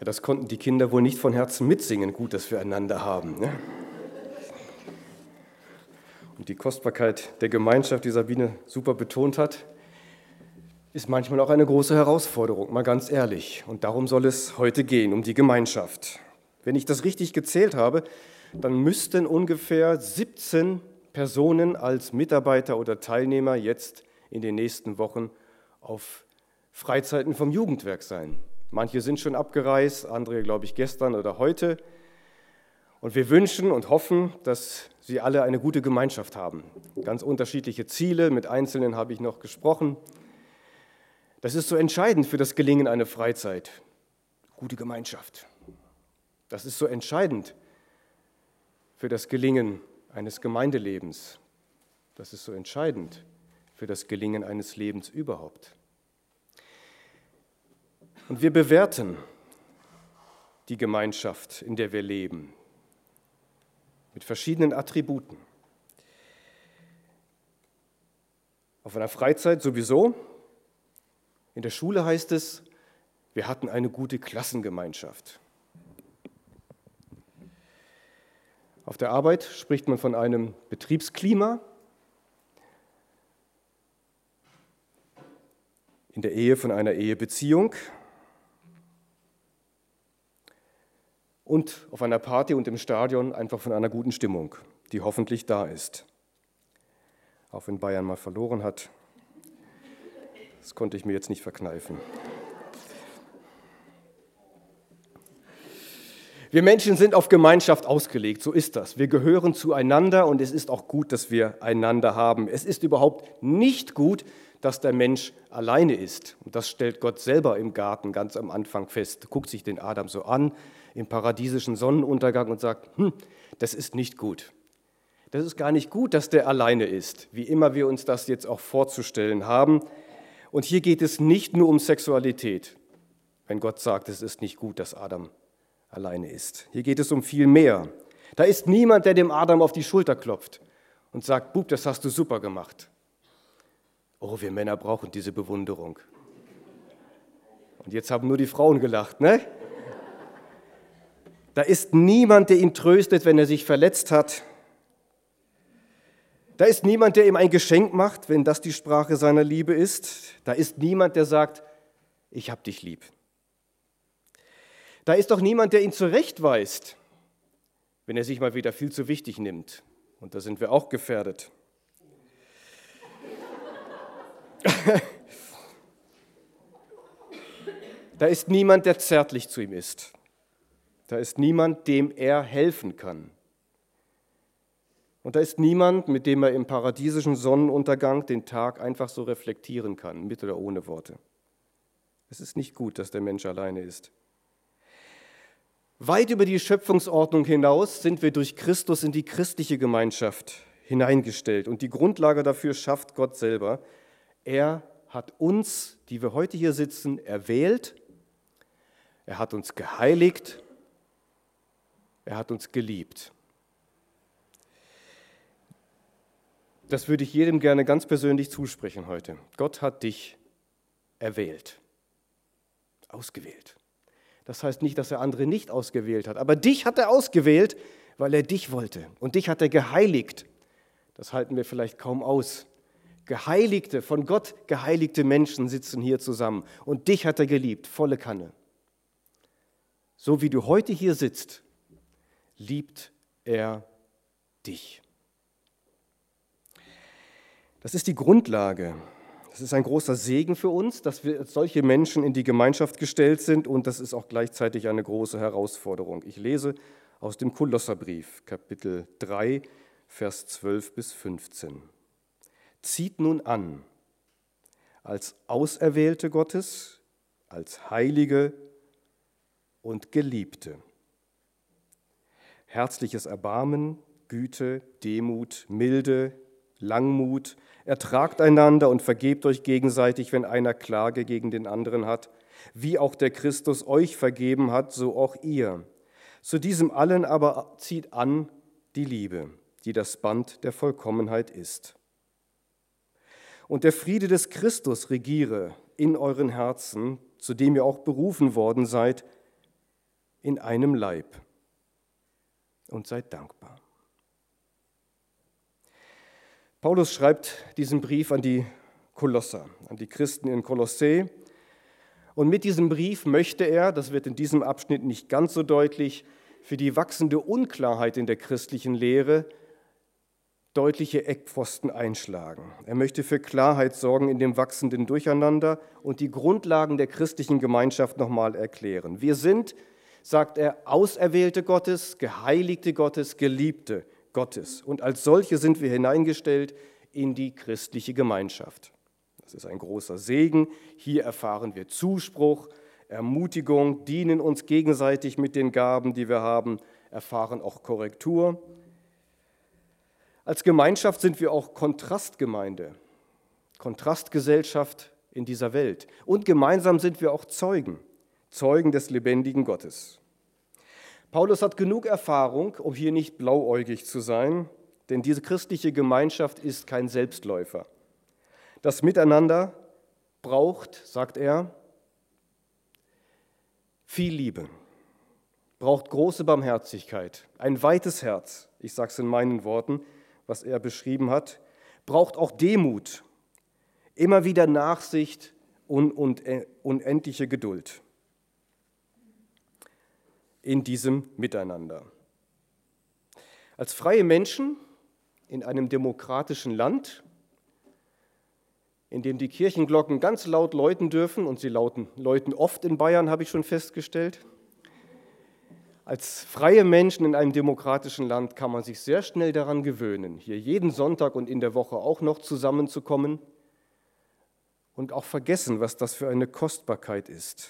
Das konnten die Kinder wohl nicht von Herzen mitsingen, gut, dass wir einander haben. Ne? Und die Kostbarkeit der Gemeinschaft, die Sabine super betont hat, ist manchmal auch eine große Herausforderung, mal ganz ehrlich. Und darum soll es heute gehen, um die Gemeinschaft. Wenn ich das richtig gezählt habe, dann müssten ungefähr 17 Personen als Mitarbeiter oder Teilnehmer jetzt in den nächsten Wochen auf Freizeiten vom Jugendwerk sein. Manche sind schon abgereist, andere, glaube ich, gestern oder heute. Und wir wünschen und hoffen, dass sie alle eine gute Gemeinschaft haben. Ganz unterschiedliche Ziele, mit Einzelnen habe ich noch gesprochen. Das ist so entscheidend für das Gelingen einer Freizeit. Gute Gemeinschaft. Das ist so entscheidend für das Gelingen eines Gemeindelebens. Das ist so entscheidend für das Gelingen eines Lebens überhaupt. Und wir bewerten die Gemeinschaft, in der wir leben, mit verschiedenen Attributen. Auf einer Freizeit sowieso. In der Schule heißt es, wir hatten eine gute Klassengemeinschaft. Auf der Arbeit spricht man von einem Betriebsklima. In der Ehe von einer Ehebeziehung. Und auf einer Party und im Stadion einfach von einer guten Stimmung, die hoffentlich da ist. Auch wenn Bayern mal verloren hat, das konnte ich mir jetzt nicht verkneifen. Wir Menschen sind auf Gemeinschaft ausgelegt, so ist das. Wir gehören zueinander und es ist auch gut, dass wir einander haben. Es ist überhaupt nicht gut, dass der Mensch alleine ist. Und das stellt Gott selber im Garten ganz am Anfang fest. Guckt sich den Adam so an, im paradiesischen Sonnenuntergang und sagt, das ist nicht gut. Das ist gar nicht gut, dass der alleine ist, wie immer wir uns das jetzt auch vorzustellen haben. Und hier geht es nicht nur um Sexualität, wenn Gott sagt, es ist nicht gut, dass Adam alleine ist. Hier geht es um viel mehr. Da ist niemand, der dem Adam auf die Schulter klopft und sagt, Bub, das hast du super gemacht. Oh, wir Männer brauchen diese Bewunderung. Und jetzt haben nur die Frauen gelacht, ne? Da ist niemand, der ihn tröstet, wenn er sich verletzt hat. Da ist niemand, der ihm ein Geschenk macht, wenn das die Sprache seiner Liebe ist. Da ist niemand, der sagt, ich hab dich lieb. Da ist doch niemand, der ihn zurechtweist, wenn er sich mal wieder viel zu wichtig nimmt. Und da sind wir auch gefährdet. Da ist niemand, der zärtlich zu ihm ist. Da ist niemand, dem er helfen kann. Und da ist niemand, mit dem er im paradiesischen Sonnenuntergang den Tag einfach so reflektieren kann, mit oder ohne Worte. Es ist nicht gut, dass der Mensch alleine ist. Weit über die Schöpfungsordnung hinaus sind wir durch Christus in die christliche Gemeinschaft hineingestellt. Und die Grundlage dafür schafft Gott selber. Er hat uns, die wir heute hier sitzen, erwählt. Er hat uns geheiligt. Er hat uns geliebt. Das würde ich jedem gerne ganz persönlich zusprechen heute. Gott hat dich erwählt, ausgewählt. Das heißt nicht, dass er andere nicht ausgewählt hat, aber dich hat er ausgewählt, weil er dich wollte. Und dich hat er geheiligt. Das halten wir vielleicht kaum aus. Geheiligte, von Gott geheiligte Menschen sitzen hier zusammen. Und dich hat er geliebt, volle Kanne. So wie du heute hier sitzt, liebt er dich. Das ist die Grundlage. Das ist ein großer Segen für uns, dass wir als solche Menschen in die Gemeinschaft gestellt sind und das ist auch gleichzeitig eine große Herausforderung. Ich lese aus dem Kolosserbrief, Kapitel 3, Vers 12 bis 15. Zieht nun an, als Auserwählte Gottes, als Heilige und Geliebte. Herzliches Erbarmen, Güte, Demut, Milde, Langmut, ertragt einander und vergebt euch gegenseitig, wenn einer Klage gegen den anderen hat, wie auch der Christus euch vergeben hat, so auch ihr. Zu diesem allen aber zieht an die Liebe, die das Band der Vollkommenheit ist. Und der Friede des Christus regiere in euren Herzen, zu dem ihr auch berufen worden seid, in einem Leib. Und seid dankbar. Paulus schreibt diesen Brief an die Kolosser, an die Christen in Kolossä. Und mit diesem Brief möchte er, das wird in diesem Abschnitt nicht ganz so deutlich, für die wachsende Unklarheit in der christlichen Lehre deutliche Eckpfosten einschlagen. Er möchte für Klarheit sorgen in dem wachsenden Durcheinander und die Grundlagen der christlichen Gemeinschaft nochmal erklären. Wir sind, sagt er, Auserwählte Gottes, Geheiligte Gottes, Geliebte Gottes. Und als solche sind wir hineingestellt in die christliche Gemeinschaft. Das ist ein großer Segen. Hier erfahren wir Zuspruch, Ermutigung, dienen uns gegenseitig mit den Gaben, die wir haben, erfahren auch Korrektur. Als Gemeinschaft sind wir auch Kontrastgemeinde, Kontrastgesellschaft in dieser Welt. Und gemeinsam sind wir auch Zeugen des lebendigen Gottes. Paulus hat genug Erfahrung, um hier nicht blauäugig zu sein, denn diese christliche Gemeinschaft ist kein Selbstläufer. Das Miteinander braucht, sagt er, viel Liebe, braucht große Barmherzigkeit, ein weites Herz, ich sage es in meinen Worten, was er beschrieben hat, braucht auch Demut, immer wieder Nachsicht und unendliche Geduld in diesem Miteinander. Als freie Menschen in einem demokratischen Land, in dem die Kirchenglocken ganz laut läuten dürfen, und sie läuten oft in Bayern, habe ich schon festgestellt. Als freie Menschen in einem demokratischen Land kann man sich sehr schnell daran gewöhnen, hier jeden Sonntag und in der Woche auch noch zusammenzukommen und auch vergessen, was das für eine Kostbarkeit ist.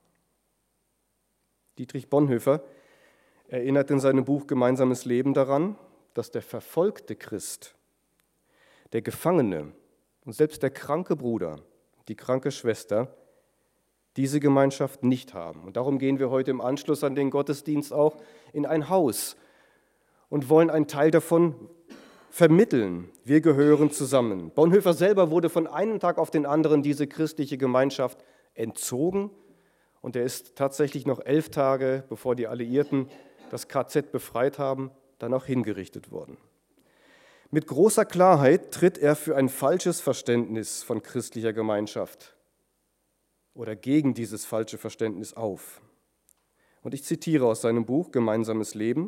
Dietrich Bonhoeffer erinnert in seinem Buch Gemeinsames Leben daran, dass der verfolgte Christ, der Gefangene und selbst der kranke Bruder, die kranke Schwester, diese Gemeinschaft nicht haben. Und darum gehen wir heute im Anschluss an den Gottesdienst auch in ein Haus und wollen einen Teil davon vermitteln. Wir gehören zusammen. Bonhoeffer selber wurde von einem Tag auf den anderen diese christliche Gemeinschaft entzogen und er ist tatsächlich noch 11 Tage, bevor die Alliierten das KZ befreit haben, dann auch hingerichtet worden. Mit großer Klarheit tritt er für ein falsches Verständnis von christlicher Gemeinschaft oder gegen dieses falsche Verständnis auf. Und ich zitiere aus seinem Buch Gemeinsames Leben.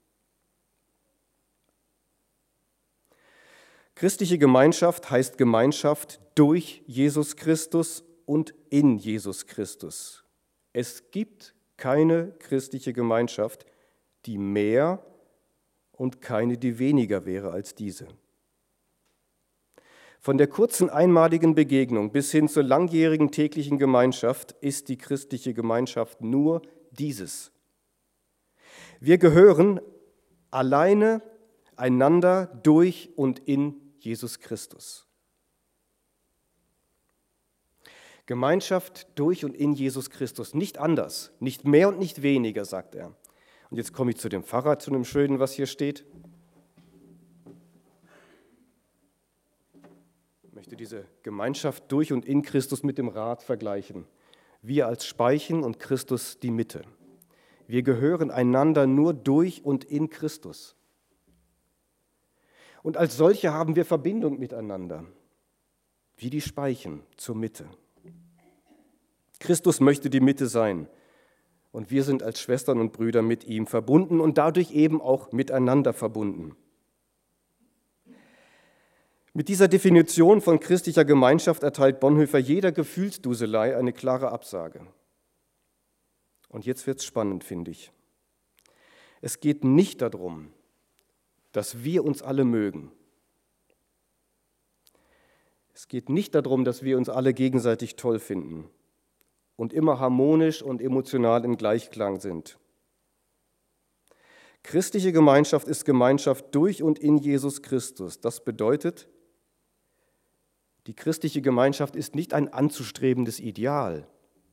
Christliche Gemeinschaft heißt Gemeinschaft durch Jesus Christus und in Jesus Christus. Es gibt keine christliche Gemeinschaft, die mehr und keine, die weniger wäre als diese. Von der kurzen einmaligen Begegnung bis hin zur langjährigen täglichen Gemeinschaft ist die christliche Gemeinschaft nur dieses. Wir gehören alleine einander durch und in Jesus Christus. Gemeinschaft durch und in Jesus Christus, nicht anders, nicht mehr und nicht weniger, sagt er. Und jetzt komme ich zu dem Pfarrer, zu dem Schönen, was hier steht. Ich möchte diese Gemeinschaft durch und in Christus mit dem Rad vergleichen. Wir als Speichen und Christus die Mitte. Wir gehören einander nur durch und in Christus. Und als solche haben wir Verbindung miteinander, wie die Speichen zur Mitte. Christus möchte die Mitte sein und wir sind als Schwestern und Brüder mit ihm verbunden und dadurch eben auch miteinander verbunden. Mit dieser Definition von christlicher Gemeinschaft erteilt Bonhoeffer jeder Gefühlsduselei eine klare Absage. Und jetzt wird es spannend, finde ich. Es geht nicht darum, dass wir uns alle mögen. Es geht nicht darum, dass wir uns alle gegenseitig toll finden und immer harmonisch und emotional im Gleichklang sind. Christliche Gemeinschaft ist Gemeinschaft durch und in Jesus Christus. Das bedeutet, die christliche Gemeinschaft ist nicht ein anzustrebendes Ideal,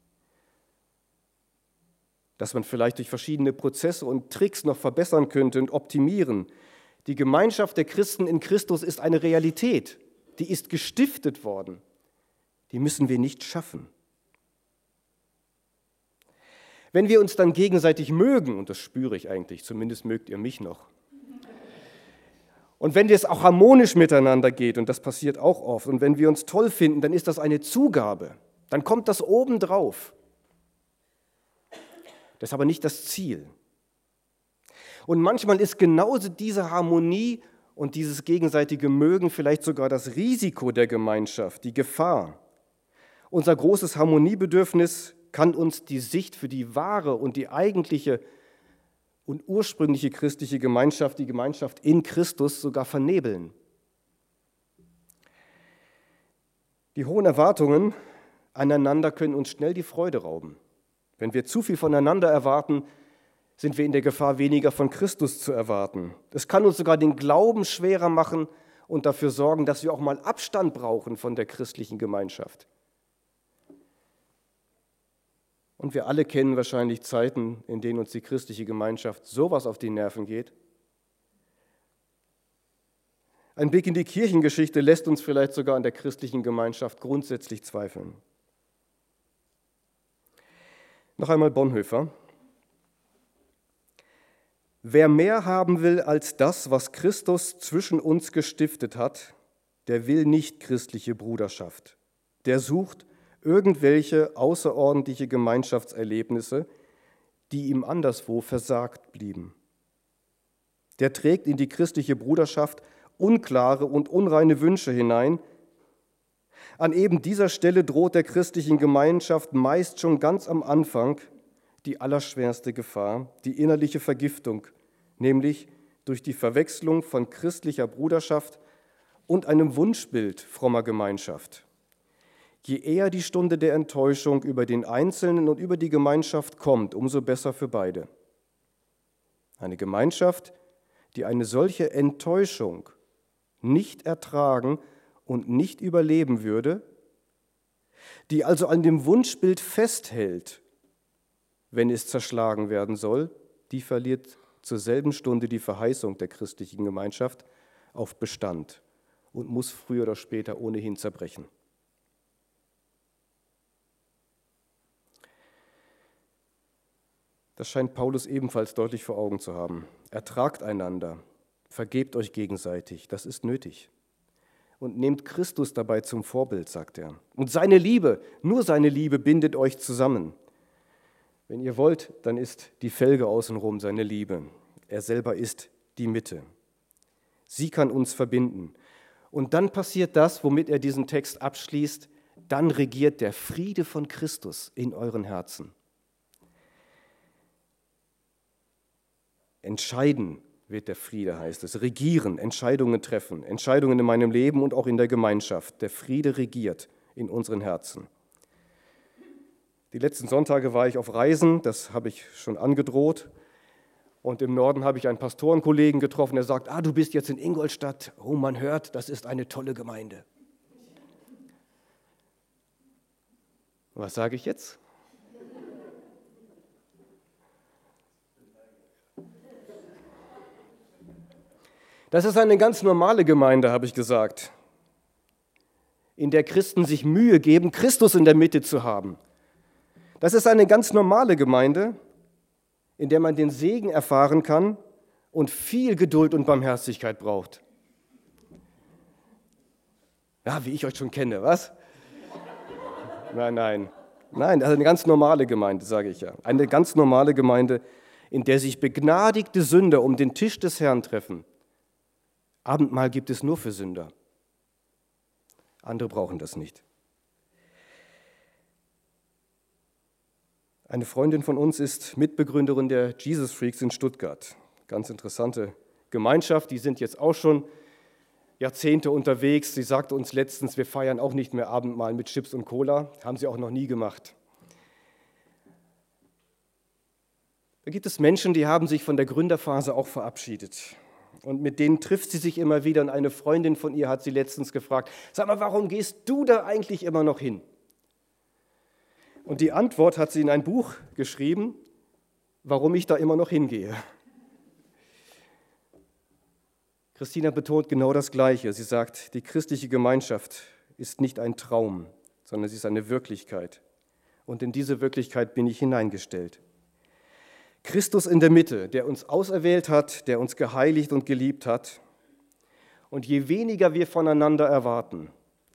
das man vielleicht durch verschiedene Prozesse und Tricks noch verbessern könnte und optimieren. Die Gemeinschaft der Christen in Christus ist eine Realität, die ist gestiftet worden. Die müssen wir nicht schaffen. Wenn wir uns dann gegenseitig mögen, und das spüre ich eigentlich, zumindest mögt ihr mich noch, und wenn es auch harmonisch miteinander geht, und das passiert auch oft, und wenn wir uns toll finden, dann ist das eine Zugabe, dann kommt das obendrauf. Das ist aber nicht das Ziel. Und manchmal ist genauso diese Harmonie und dieses gegenseitige Mögen vielleicht sogar das Risiko der Gemeinschaft, die Gefahr. Unser großes Harmoniebedürfnis kann uns die Sicht für die wahre und die eigentliche und ursprüngliche christliche Gemeinschaft, die Gemeinschaft in Christus, sogar vernebeln. Die hohen Erwartungen aneinander können uns schnell die Freude rauben. Wenn wir zu viel voneinander erwarten, sind wir in der Gefahr, weniger von Christus zu erwarten. Es kann uns sogar den Glauben schwerer machen und dafür sorgen, dass wir auch mal Abstand brauchen von der christlichen Gemeinschaft. Und wir alle kennen wahrscheinlich Zeiten, in denen uns die christliche Gemeinschaft sowas auf die Nerven geht. Ein Blick in die Kirchengeschichte lässt uns vielleicht sogar an der christlichen Gemeinschaft grundsätzlich zweifeln. Noch einmal Bonhoeffer. Wer mehr haben will als das, was Christus zwischen uns gestiftet hat, der will nicht christliche Bruderschaft. Der sucht irgendwelche außerordentliche Gemeinschaftserlebnisse, die ihm anderswo versagt blieben. Der trägt in die christliche Bruderschaft unklare und unreine Wünsche hinein. An eben dieser Stelle droht der christlichen Gemeinschaft meist schon ganz am Anfang die allerschwerste Gefahr, die innerliche Vergiftung, nämlich durch die Verwechslung von christlicher Bruderschaft und einem Wunschbild frommer Gemeinschaft. Je eher die Stunde der Enttäuschung über den Einzelnen und über die Gemeinschaft kommt, umso besser für beide. Eine Gemeinschaft, die eine solche Enttäuschung nicht ertragen und nicht überleben würde, die also an dem Wunschbild festhält, wenn es zerschlagen werden soll, die verliert zur selben Stunde die Verheißung der christlichen Gemeinschaft auf Bestand und muss früher oder später ohnehin zerbrechen. Das scheint Paulus ebenfalls deutlich vor Augen zu haben. Ertragt einander, vergebt euch gegenseitig, das ist nötig. Und nehmt Christus dabei zum Vorbild, sagt er. Und seine Liebe, nur seine Liebe bindet euch zusammen. Wenn ihr wollt, dann ist die Felge außenrum seine Liebe. Er selber ist die Mitte. Sie kann uns verbinden. Und dann passiert das, womit er diesen Text abschließt, dann regiert der Friede von Christus in euren Herzen. Entscheiden wird der Friede, heißt es. Regieren, Entscheidungen treffen, Entscheidungen in meinem Leben und auch in der Gemeinschaft. Der Friede regiert in unseren Herzen. Die letzten Sonntage war ich auf Reisen, das habe ich schon angedroht. Und im Norden habe ich einen Pastorenkollegen getroffen, der sagt, du bist jetzt in Ingolstadt. Oh, man hört, das ist eine tolle Gemeinde. Was sage ich jetzt? Das ist eine ganz normale Gemeinde, habe ich gesagt, in der Christen sich Mühe geben, Christus in der Mitte zu haben. Das ist eine ganz normale Gemeinde, in der man den Segen erfahren kann und viel Geduld und Barmherzigkeit braucht. Ja, wie ich euch schon kenne, was? Nein, das ist eine ganz normale Gemeinde, sage ich ja. Eine ganz normale Gemeinde, in der sich begnadigte Sünder um den Tisch des Herrn treffen. Abendmahl gibt es nur für Sünder. Andere brauchen das nicht. Eine Freundin von uns ist Mitbegründerin der Jesus Freaks in Stuttgart. Ganz interessante Gemeinschaft, die sind jetzt auch schon Jahrzehnte unterwegs. Sie sagte uns letztens, wir feiern auch nicht mehr Abendmahl mit Chips und Cola. Haben sie auch noch nie gemacht. Da gibt es Menschen, die haben sich von der Gründerphase auch verabschiedet. Und mit denen trifft sie sich immer wieder. Und eine Freundin von ihr hat sie letztens gefragt, sag mal, warum gehst du da eigentlich immer noch hin? Und die Antwort hat sie in ein Buch geschrieben, warum ich da immer noch hingehe. Christina betont genau das Gleiche. Sie sagt, die christliche Gemeinschaft ist nicht ein Traum, sondern sie ist eine Wirklichkeit. Und in diese Wirklichkeit bin ich hineingestellt. Christus in der Mitte, der uns auserwählt hat, der uns geheiligt und geliebt hat. Und je weniger wir voneinander erwarten,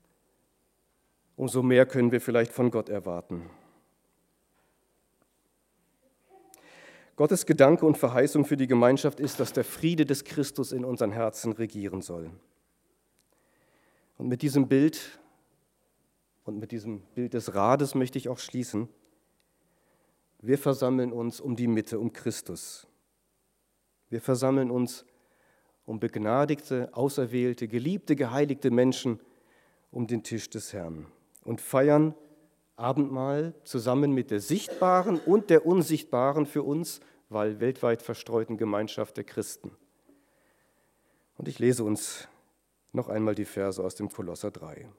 umso mehr können wir vielleicht von Gott erwarten. Gottes Gedanke und Verheißung für die Gemeinschaft ist, dass der Friede des Christus in unseren Herzen regieren soll. Und mit diesem Bild und mit diesem Bild des Rades möchte ich auch schließen. Wir versammeln uns um die Mitte, um Christus. Wir versammeln uns um begnadigte, auserwählte, geliebte, geheiligte Menschen um den Tisch des Herrn und feiern Abendmahl zusammen mit der sichtbaren und der unsichtbaren für uns, weil weltweit verstreuten Gemeinschaft der Christen. Und ich lese uns noch einmal die Verse aus dem Kolosser 3.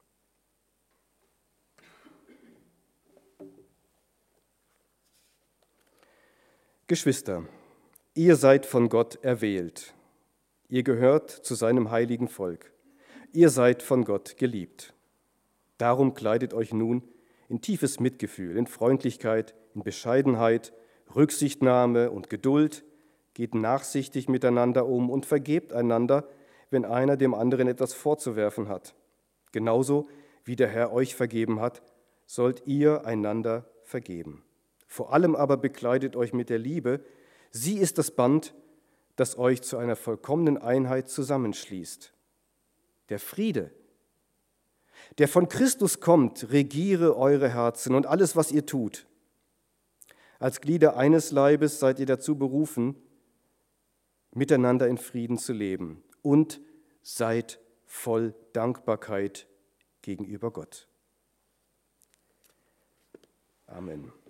Geschwister, ihr seid von Gott erwählt. Ihr gehört zu seinem heiligen Volk. Ihr seid von Gott geliebt. Darum kleidet euch nun in tiefes Mitgefühl, in Freundlichkeit, in Bescheidenheit, Rücksichtnahme und Geduld. Geht nachsichtig miteinander um und vergebt einander, wenn einer dem anderen etwas vorzuwerfen hat. Genauso wie der Herr euch vergeben hat, sollt ihr einander vergeben. Vor allem aber bekleidet euch mit der Liebe. Sie ist das Band, das euch zu einer vollkommenen Einheit zusammenschließt. Der Friede, der von Christus kommt, regiere eure Herzen und alles, was ihr tut. Als Glieder eines Leibes seid ihr dazu berufen, miteinander in Frieden zu leben und seid voll Dankbarkeit gegenüber Gott. Amen.